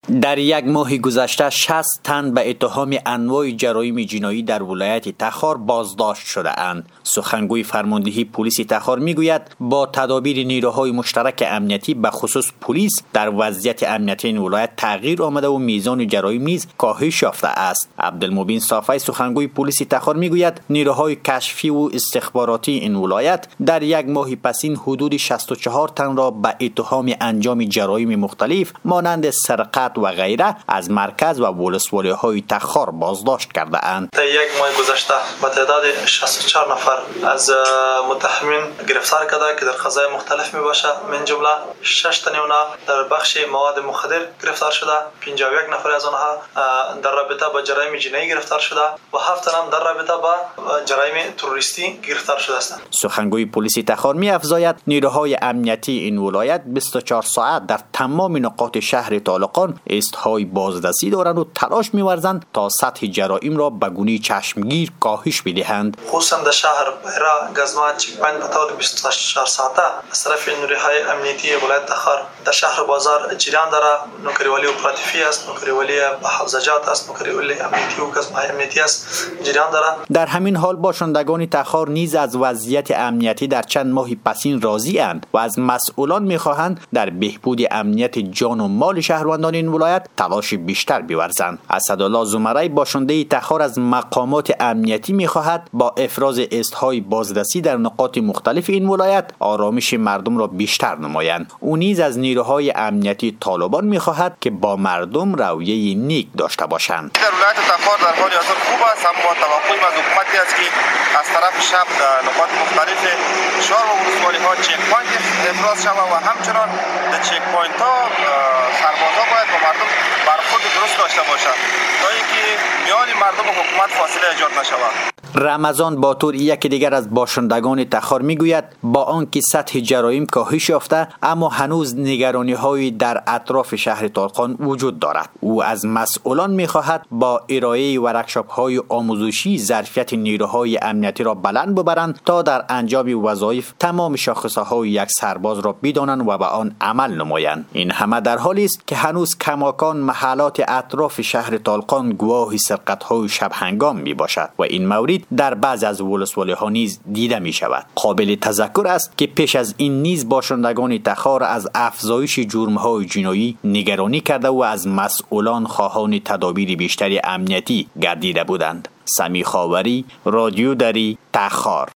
در یک ماه گذشته 60 تن به اتهام انواع جرایم جنایی در ولایت تخار بازداشت شده اند. سخنگوی فرماندهی پلیس تخار میگوید با تدابیر نیروهای مشترک امنیتی به خصوص پلیس در وضعیت امنیتی این ولایت تغییر آمده و میزان جرایم نیز کاهش یافته است. عبدالمبین صافی سخنگوی پلیس تخار میگوید نیروهای کشفی و استخباراتی این ولایت در یک ماه پسین حدود 64 تن را به اتهام انجام جرایم مختلف مانند سرقت و غیره از مرکز و ولسوالی‌های تخار بازداشت کرده اند. در یک ماه گذشته با تعداد 64 نفر از متهمین گرفتار کرده که در قضایا مختلف میباشه. من جمله 6 تن اونها در بخش مواد مخدر گرفتار شده، 51 نفر از آنها در رابطه با جرایم جنایی گرفتار شده و 7 تن هم در رابطه با جرایم تروریستی گرفتار شده هستند. سخنگوی پلیس تخار می‌افزاید نیروهای امنیتی این ولایت 24 ساعت در تمام نقاط شهر طالقان استهای بازرسی دارند و تلاش می‌ورزند تا سطح جرایم را به گونه چشمگیر کاهش بدهند. خصوصا در شهر بیرا گزما چک‌پوینت به طور 24 ساعته از طرف نیروهای امنیتی ولایت تخار در شهر بازار جریان داره. نوکریوالی اپراتیفی است، نوکریوالی حفظجات است، نوکریوالی امنیتی و گزمای امنیتی است جریان داره. در همین حال باشندگان تخار نیز از وضعیت امنیتی در چند ماه پسین راضی اند و از مسئولان می‌خواهند در بهبود امنیت جان و مال شهروندان این ولایت تلاش بیشتر بیورزند. اسدالله زمره‌ای باشنده تخار از مقامات امنیتی می‌خواهد با افراز استهای بازرسی در نقاط مختلف این ولایت آرامش مردم را بیشتر نمایند. او نیز از نیروهای امنیتی طالبان می‌خواهد که با مردم رویه نیک داشته باشند. در ولایت تخار در حال حاضر خوب است، اما با توقعی از حکومتی است که از طرف شب در نقاط مختلف شهر و ولسوالی‌ها چک پوینت افراز شود و همچنان در چک پوینت ها سربازها باید با مردم برخورد درست داشته باشند تا اینکه میان مردم و حکومت فاصله ایجاد نشود. رمضان باتور یکی دیگر از باشندگان تخار میگوید با آنکه سطح جرایم کاهش یافته اما هنوز نگرانی‌هایی در اطراف شهر طالقان وجود دارد. او از مسئولان میخواهد با ارائه ورکشاپ‌های آموزشی ظرفیت نیروهای امنیتی را بلند ببرند تا در انجام وظایف تمام شاخصه‌های یک سرباز را بدانند و به آن عمل نمایند. این همه در حالی است که هنوز کماکان محلات اطراف شهر طالقان گواه سرقت‌های شب هنگام میباشد و این مورد در بعض از ولسوالی‌ها نیز دیده می شود. قابل تذکر است که پیش از این نیز باشندگان تخار از افزایش جرم‌های جنایی نگرانی کرده و از مسئولان خواهان تدابیر بیشتر امنیتی گردیده بودند. سمی خاوری، رادیو دری، تخار.